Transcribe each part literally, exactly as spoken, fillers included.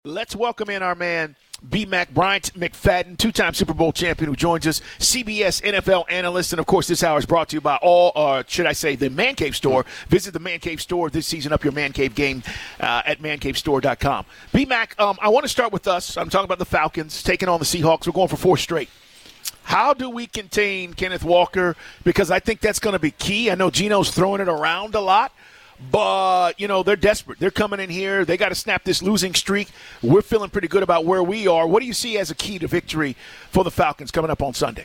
Let's welcome in our man, B-Mac Bryant McFadden, two-time Super Bowl champion who joins us, C B S N F L analyst. And, of course, this hour is brought to you by all, uh, should I say, the Man Cave store. Visit the Man Cave store this season. Up your Man Cave game uh, at man cave store dot com. B-Mac, um, I want to start with us. I'm talking about the Falcons taking on the Seahawks. We're going for four straight. How do we contain Kenneth Walker? Because I think that's going to be key. I know Geno's throwing it around a lot. But, you know, they're desperate. They're coming in here. They got to snap this losing streak. We're feeling pretty good about where we are. What do you see as a key to victory for the Falcons coming up on Sunday?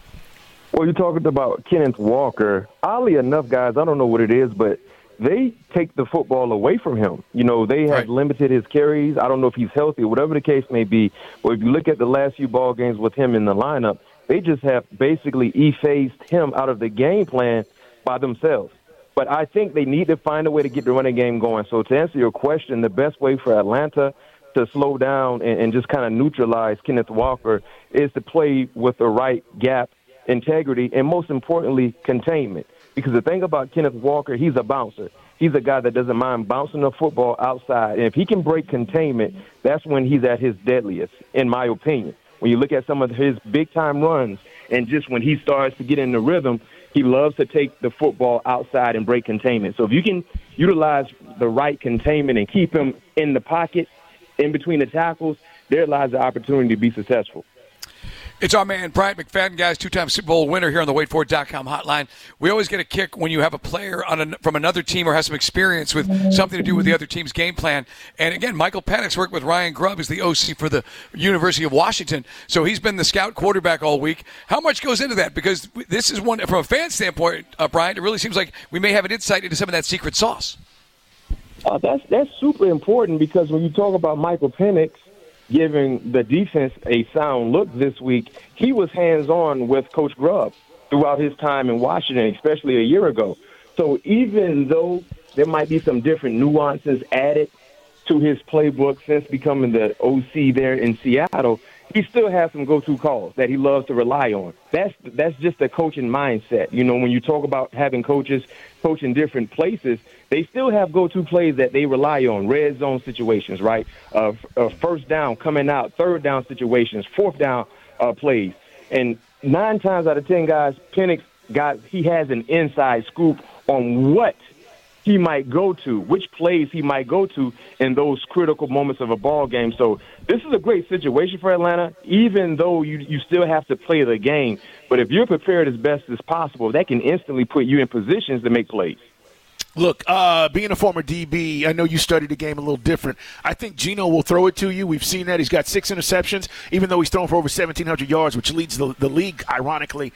Well, you're talking about Kenneth Walker. Oddly enough, guys, I don't know what it is, but they take the football away from him. You know, they have right. limited his carries. I don't know if he's healthy or whatever the case may be. But if you look at the last few ball games with him in the lineup, they just have basically effaced him out of the game plan by themselves. But I think they need to find a way to get the running game going. So to answer your question, the best way for Atlanta to slow down and, and just kind of neutralize Kenneth Walker is to play with the right gap, integrity, and most importantly, containment. Because the thing about Kenneth Walker, he's a bouncer. He's a guy that doesn't mind bouncing the football outside. And if he can break containment, that's when he's at his deadliest, in my opinion. When you look at some of his big-time runs and just when he starts to get in the rhythm, he loves to take the football outside and break containment. So if you can utilize the right containment and keep him in the pocket, in between the tackles, there lies the opportunity to be successful. It's our man, Bryant McFadden, guys, two-time Super Bowl winner here on the wait for it dot com hotline. We always get a kick when you have a player on a, from another team or has some experience with something to do with the other team's game plan. And, again, Michael Penix worked with Ryan Grubb as the O C for the University of Washington, so he's been the scout quarterback all week. How much goes into that? Because this is one, from a fan standpoint, uh, Bryant, it really seems like we may have an insight into some of that secret sauce. Uh, that's, that's super important because when you talk about Michael Penix, giving the defense a sound look this week, he was hands-on with Coach Grubb throughout his time in Washington, especially a year ago. So even though there might be some different nuances added to his playbook since becoming the O C there in Seattle, he still has some go-to calls that he loves to rely on. That's that's just a coaching mindset. You know, when you talk about having coaches coach in different places, they still have go-to plays that they rely on, red zone situations, right? Uh, uh, first down coming out, third down situations, fourth down uh, plays. And nine times out of ten, guys, Penix got he has an inside scoop on what he might go to, which plays he might go to in those critical moments of a ball game. So this is a great situation for Atlanta, even though you, you still have to play the game. But if you're prepared as best as possible, that can instantly put you in positions to make plays. Look, uh, being a former D B, I know you studied the game a little different. I think Geno will throw it to you. We've seen that. He's got six interceptions, even though he's thrown for over seventeen hundred yards, which leads the, the league, ironically.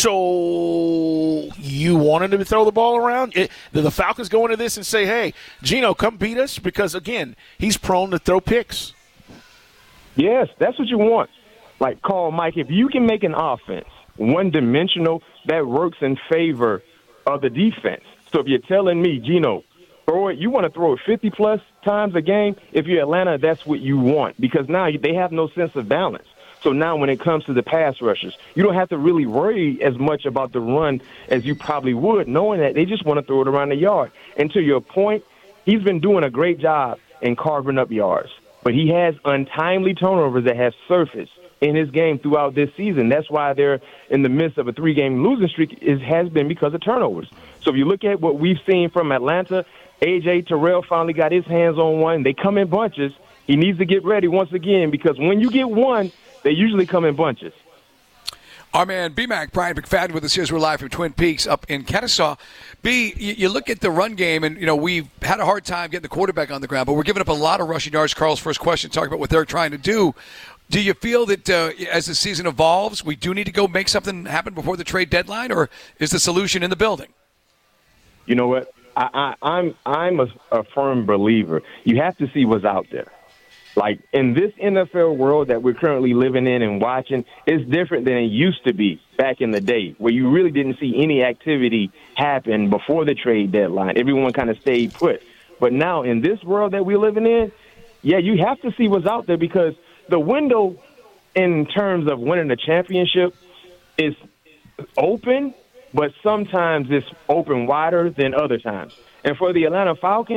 So you want him to throw the ball around? It, do the Falcons go into this and say, hey, Geno, come beat us? Because, again, he's prone to throw picks. Yes, that's what you want. Like, call Mike, if you can make an offense one-dimensional, that works in favor of the defense. So if you're telling me, Geno, throw it, you want to throw it fifty-plus times a game, if you're Atlanta, that's what you want because now they have no sense of balance. So now when it comes to the pass rushers, you don't have to really worry as much about the run as you probably would, knowing that they just want to throw it around the yard. And to your point, he's been doing a great job in carving up yards. But he has untimely turnovers that have surfaced in his game throughout this season. That's why they're in the midst of a three-game losing streak. It has been because of turnovers. So if you look at what we've seen from Atlanta, A J Terrell finally got his hands on one. They come in bunches. He needs to get ready once again because when you get one, they usually come in bunches. Our man B-Mac, Bryant McFadden with us here as we're live from Twin Peaks up in Kennesaw. B, you, you look at the run game, and, you know, we've had a hard time getting the quarterback on the ground, but we're giving up a lot of rushing yards. Carl's first question, talking about what they're trying to do. Do you feel that uh, as the season evolves, we do need to go make something happen before the trade deadline, or is the solution in the building? You know what? I, I, I'm I'm a, a firm believer. You have to see what's out there. Like, in this N F L world that we're currently living in and watching, it's different than it used to be back in the day, where you really didn't see any activity happen before the trade deadline. Everyone kind of stayed put. But now, in this world that we're living in, yeah, you have to see what's out there because the window in terms of winning a championship is open, but sometimes it's open wider than other times. And for the Atlanta Falcons,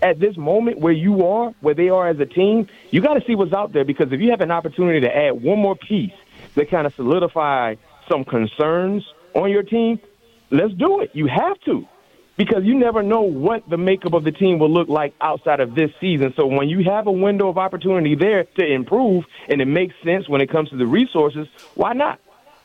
at this moment where you are, where they are as a team, you got to see what's out there, because if you have an opportunity to add one more piece that kind of solidify some concerns on your team, let's do it. You have to, because you never know what the makeup of the team will look like outside of this season. So when you have a window of opportunity there to improve and it makes sense when it comes to the resources, why not?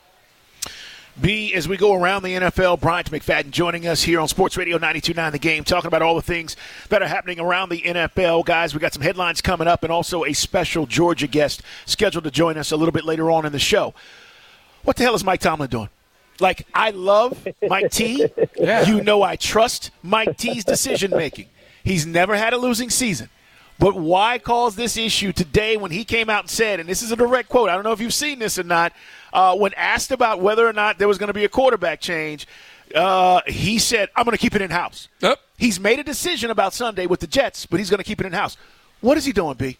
B, as we go around the N F L, Bryant McFadden joining us here on Sports Radio ninety-two point nine The Game, talking about all the things that are happening around the N F L. Guys, we got some headlines coming up and also a special Georgia guest scheduled to join us a little bit later on in the show. What the hell is Mike Tomlin doing? Like, I love Mike T. Yeah. You know I trust Mike T's decision-making. He's never had a losing season. But why cause this issue today when he came out and said, and this is a direct quote, I don't know if you've seen this or not, uh, when asked about whether or not there was going to be a quarterback change, uh, he said, I'm going to keep it in-house. Yep. He's made a decision about Sunday with the Jets, but he's going to keep it in-house. What is he doing, B?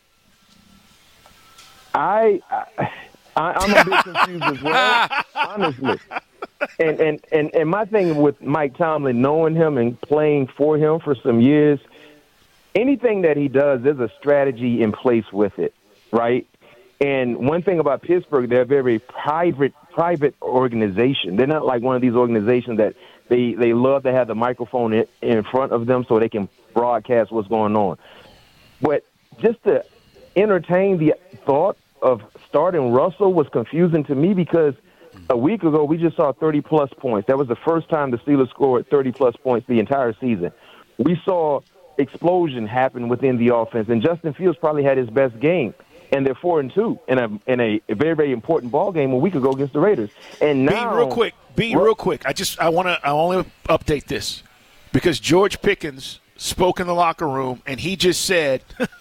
I, I, I'm a bit confused as well, honestly. And, and, and, and my thing with Mike Tomlin, knowing him and playing for him for some years, anything that he does, there's a strategy in place with it, right? And one thing about Pittsburgh, they're a very private private organization. They're not like one of these organizations that they, they love to have the microphone in, in front of them so they can broadcast what's going on. But just to entertain the thought of starting Russell was confusing to me, because a week ago we just saw thirty-plus points. That was the first time the Steelers scored thirty-plus points the entire season. We saw explosion happen within the offense, and Justin Fields probably had his best game, and they're four and two in a in a very very important ball game a week ago against the Raiders. And now, be real quick, be real quick. I just I want to I only update this because George Pickens spoke in the locker room, and he just said,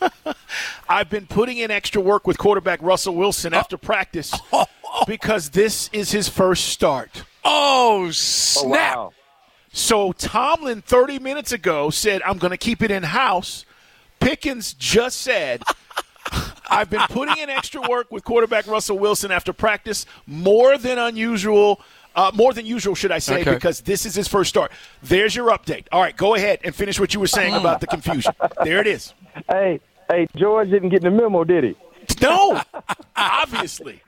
"I've been putting in extra work with quarterback Russell Wilson after practice because this is his first start." Oh snap! Oh, wow. So Tomlin thirty minutes ago said, I'm going to keep it in-house. Pickens just said, I've been putting in extra work with quarterback Russell Wilson after practice, more than unusual, uh, more than usual, should I say, okay, because this is his first start. There's your update. All right, go ahead and finish what you were saying about the confusion. There it is. Hey, hey, George didn't get the memo, did he? No, obviously.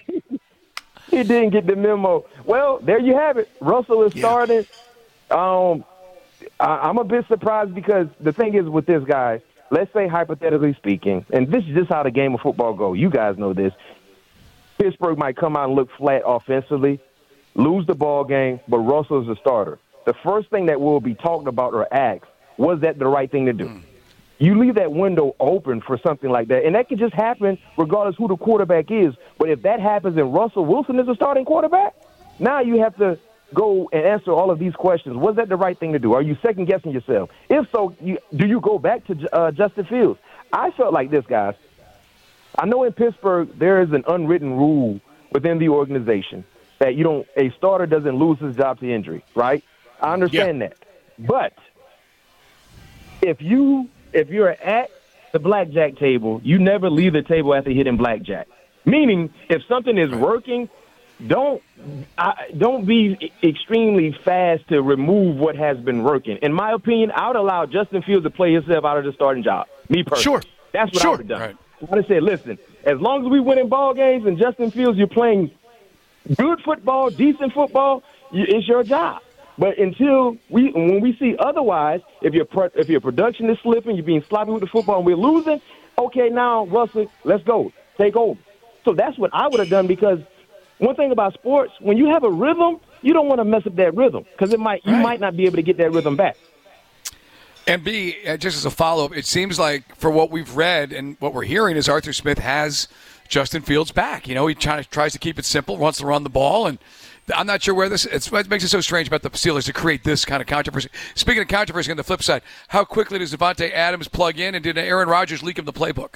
He didn't get the memo. Well, there you have it. Russell is yeah. starting. Um, I, I'm a bit surprised because the thing is with this guy, let's say hypothetically speaking, and this is just how the game of football goes. You guys know this. Pittsburgh might come out and look flat offensively, lose the ball game, but Russell is the starter. The first thing that will be talked about or asked, was that the right thing to do? Mm. You leave that window open for something like that, and that could just happen regardless who the quarterback is. But if that happens and Russell Wilson is the starting quarterback, now you have to go and answer all of these questions. Was that the right thing to do? Are you second-guessing yourself? If so, you, do you go back to uh, Justin Fields? I felt like this, guys. I know in Pittsburgh there is an unwritten rule within the organization that you don't a starter doesn't lose his job to injury, right? I understand yeah. that. But if you if you're at the blackjack table, you never leave the table after hitting blackjack. Meaning, if something is working, don't I, don't be extremely fast to remove what has been working. In my opinion, I would allow Justin Fields to play himself out of the starting job. Me personally. Sure. That's what sure. I would have done. Right. I would have said, listen, as long as we win in ball games and Justin Fields, you're playing good football, decent football, it's your job. But until we, when we see otherwise, if your if your production is slipping, you're being sloppy with the football, and we're losing, okay, now, Russell, let's go. Take over. So that's what I would have done, because one thing about sports, when you have a rhythm, you don't want to mess up that rhythm, because it might you right. might not be able to get that rhythm back. And B, just as a follow-up, it seems like for what we've read and what we're hearing is Arthur Smith has Justin Fields back. You know, he try, tries to keep it simple, wants to run the ball, and I'm not sure where this it's, it makes it so strange about the Steelers to create this kind of controversy. Speaking of controversy, on the flip side, how quickly does Davante Adams plug in, and did Aaron Rodgers leak him the playbook?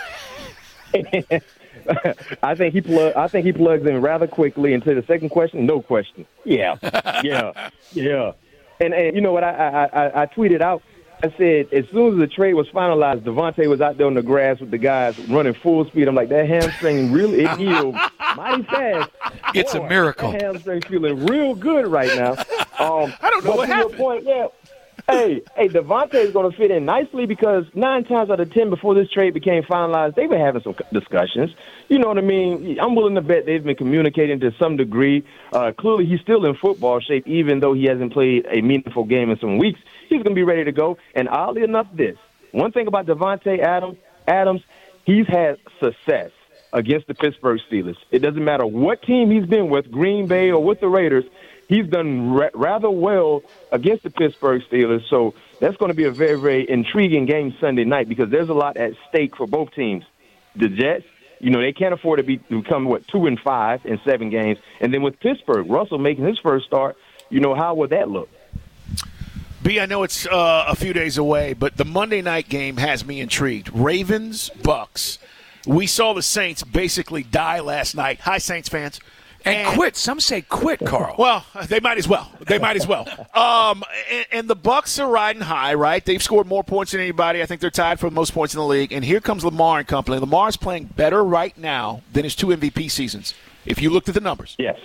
I think he plug. I think he plugs in rather quickly. And to the second question, no question. Yeah, yeah, yeah. And and you know what? I I, I I tweeted out. I said as soon as the trade was finalized, Davante was out there on the grass with the guys running full speed. I'm like, that hamstring really it healed mighty fast. It's Boy, a miracle. That hamstring feeling real good right now. Um, I don't know but what to happened. Your point, yeah. hey, hey, Devontae is going to fit in nicely because nine times out of ten before this trade became finalized, they were having some discussions. You know what I mean? I'm willing to bet they've been communicating to some degree. Uh, clearly, he's still in football shape, even though he hasn't played a meaningful game in some weeks. He's going to be ready to go. And oddly enough, this one thing about Devontae Adams, Adams, he's had success against the Pittsburgh Steelers. It doesn't matter what team he's been with, Green Bay or with the Raiders. He's done ra- rather well against the Pittsburgh Steelers, so that's going to be a very, very intriguing game Sunday night because there's a lot at stake for both teams. The Jets, you know, they can't afford to, be, to become, what, two and five in seven games. And then with Pittsburgh, Russell making his first start, you know, how would that look? B, I know it's uh, a few days away, but the Monday night game has me intrigued. Ravens, Bucks. We saw the Saints basically die last night. Hi, Saints fans. And, and quit. Some say quit, Carl. Well, they might as well. They might as well. Um, and, and the Bucks are riding high, right? They've scored more points than anybody. I think they're tied for the most points in the league. And here comes Lamar and company. Lamar's playing better right now than his two M V P seasons, if you looked at the numbers. Yes.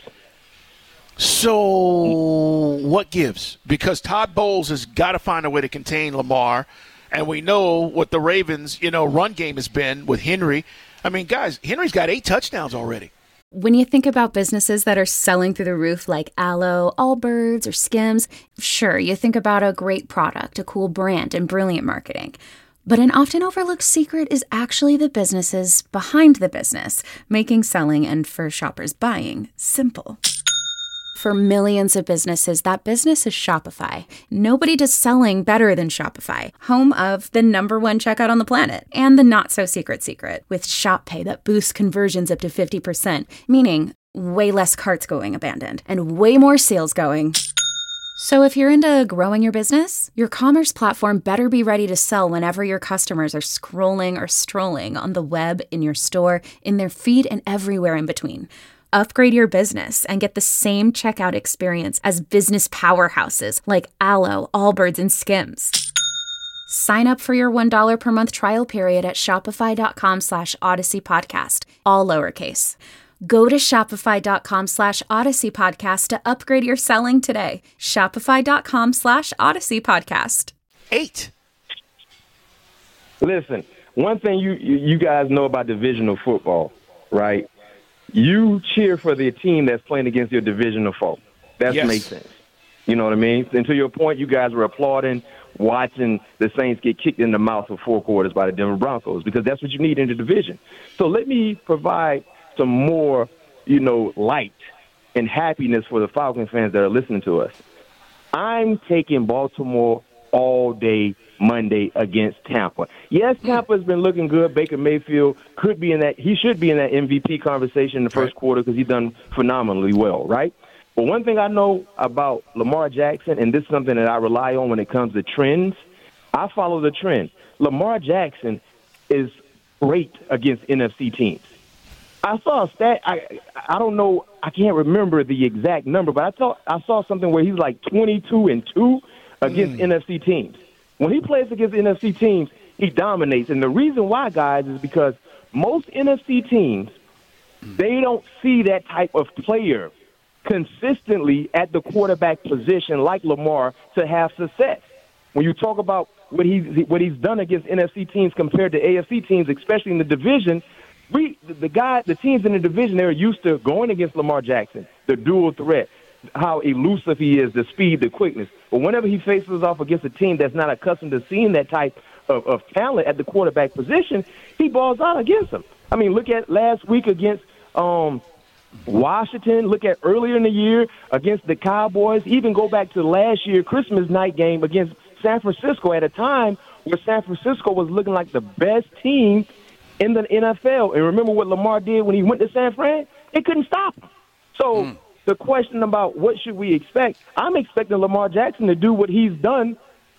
So what gives? Because Todd Bowles has got to find a way to contain Lamar. And we know what the Ravens, you know, run game has been with Henry. I mean, guys, Henry's got eight touchdowns already. When you think about businesses that are selling through the roof like Aloe, Allbirds, or Skims, sure, you think about a great product, a cool brand, and brilliant marketing. But an often overlooked secret is actually the businesses behind the business, making selling and, for shoppers, buying simple. For millions of businesses, that business is Shopify. Nobody does selling better than Shopify, home of the number one checkout on the planet, and the not-so-secret secret, with Shop Pay that boosts conversions up to fifty percent, meaning way less carts going abandoned, and way more sales going. So if you're into growing your business, your commerce platform better be ready to sell whenever your customers are scrolling or strolling on the web, in your store, in their feed, and everywhere in between. Upgrade your business and get the same checkout experience as business powerhouses like Aloe, Allbirds, and Skims. Sign up for your one dollar per month trial period at shopify.com slash Odyssey Podcast, all lowercase. Go to shopify.com slash Odyssey Podcast to upgrade your selling today. Shopify.com slash Odyssey Podcast. Eight. Listen, one thing you you guys know about divisional football, right? You cheer for the team that's playing against your divisional foe. That yes. makes sense. You know what I mean? And to your point, you guys were applauding watching the Saints get kicked in the mouth for four quarters by the Denver Broncos because that's what you need in the division. So let me provide some more, you know, light and happiness for the Falcons fans that are listening to us. I'm taking Baltimore all day Monday against Tampa. Yes, Tampa's been looking good. Baker Mayfield could be in that. He should be in that M V P conversation in the first right. quarter because he's done phenomenally well, right? But one thing I know about Lamar Jackson, and this is something that I rely on when it comes to trends, I follow the trend. Lamar Jackson is great against N F C teams. I saw a stat. I I don't know. I can't remember the exact number, but I thought I saw something where he's like twenty-two and two against mm. N F C teams. When he plays against N F C teams, he dominates. And the reason why, guys, is because most N F C teams, they don't see that type of player consistently at the quarterback position like Lamar to have success. When you talk about what he's, what he's done against N F C teams compared to A F C teams, especially in the division, we the guy, the teams in the division, they're used to going against Lamar Jackson, the dual threat, how elusive he is, the speed, the quickness. But whenever he faces off against a team that's not accustomed to seeing that type of, of talent at the quarterback position, he balls out against them. I mean, look at last week against um, Washington. Look at earlier in the year against the Cowboys. Even go back to last year Christmas night game against San Francisco at a time where San Francisco was looking like the best team in the N F L. And remember what Lamar did when he went to San Fran? They couldn't stop him. So mm. the question about what should we expect, I'm expecting Lamar Jackson to do what he's done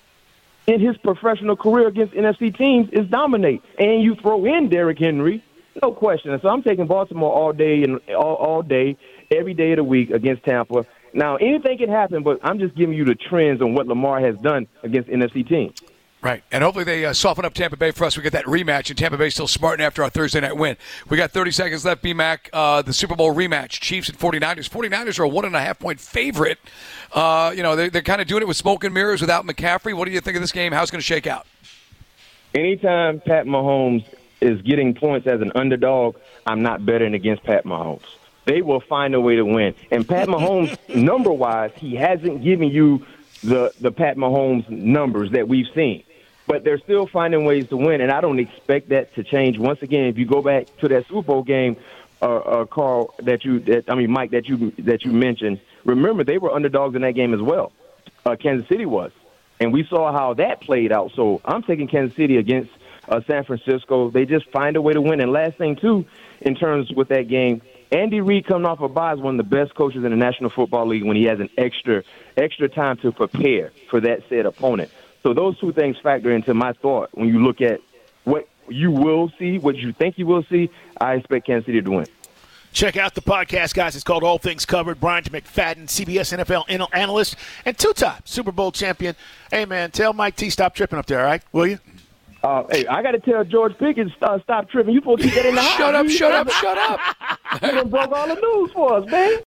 in his professional career against N F C teams is dominate. And you throw in Derrick Henry, no question. So I'm taking Baltimore all day and all, all day, every day of the week against Tampa. Now, anything can happen, but I'm just giving you the trends on what Lamar has done against N F C teams. Right, and hopefully they uh, soften up Tampa Bay for us. We get that rematch, and Tampa Bay still smarting after our Thursday night win. We got thirty seconds left, B-Mac. Uh, the Super Bowl rematch, Chiefs and 49ers. 49ers are a one-and-a-half-point favorite. Uh, you know, they're, they're kind of doing it with smoke and mirrors without McCaffrey. What do you think of this game? How's it going to shake out? Anytime Pat Mahomes is getting points as an underdog, I'm not betting against Pat Mahomes. They will find a way to win. And Pat Mahomes, number-wise, he hasn't given you the, the Pat Mahomes numbers that we've seen. But they're still finding ways to win, and I don't expect that to change. Once again, if you go back to that Super Bowl game, uh, uh, Carl, that you, that, I mean, Mike, that you that you mentioned, remember they were underdogs in that game as well. Uh, Kansas City was, and we saw how that played out. So I'm taking Kansas City against uh, San Francisco. They just find a way to win. And last thing too, in terms with that game, Andy Reid coming off a bye is one of the best coaches in the National Football League when he has an extra extra time to prepare for that said opponent. So those two things factor into my thought when you look at what you will see, what you think you will see. I expect Kansas City to win. Check out the podcast, guys. It's called All Things Covered. Bryant McFadden, C B S N F L analyst and two-time Super Bowl champion. Hey, man, tell Mike T stop tripping up there, all right? Will you? Uh, hey, I got to tell George Pickens uh, stop tripping. You supposed to get in the house. Shut up, shut up, shut up. You done broke all the news for us, man.